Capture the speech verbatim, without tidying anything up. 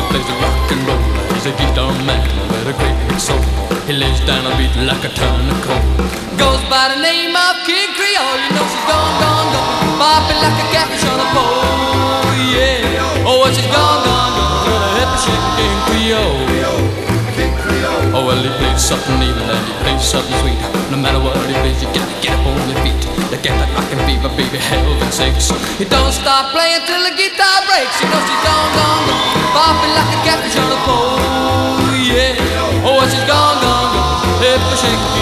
plays the rock and roll. He's a guitar man with a great big soul. He lays down a beat like a ton of coal. Goes by the name of Kid Creole. You know she's gone, gone, gone, bopping like a catfish on a pole. Yeah, oh well, she's gone, gone, gone to the hippie shaking King Creole. Oh well, he plays something evil and he plays something sweet. No matter what he plays, you gotta get up on your feet. You get that rockin' fever, baby, heaven sakes. He don't stop playing till the guitar breaks. You know she's gone, gone, gone, bopping like a catfish on a pole. Yeah, oh well, she's gone, gone, gone, hippie shaking